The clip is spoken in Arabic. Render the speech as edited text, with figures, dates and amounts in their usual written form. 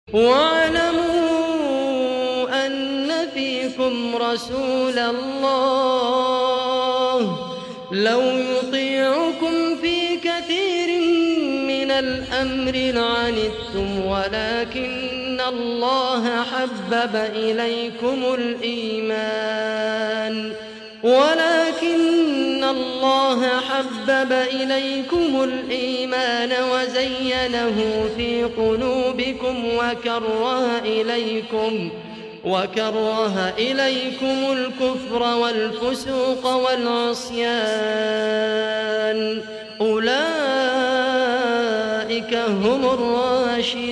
وَاعْلَمُوا أَنَّ فِيكُمْ رَسُولَ اللَّهِ لَوْ يُطِيعُكُمْ فِي كَثِيرٍ مِّنَ الْأَمْرِ لَعَنِتُّمْ وَلَٰكِنَّ اللَّهَ حَبَّبَ إِلَيْكُمُ الْإِيمَانَ وَزَيَّنَهُ فِي قُلُوبِكُمْ وَكَرَّهَ إِلَيْكُمُ الْكُفْرَ وَالْفُسُوقَ وَالْعِصْيَانَ ۚ أُولَٰئِكَ هُمُ الرَّاشِدُونَ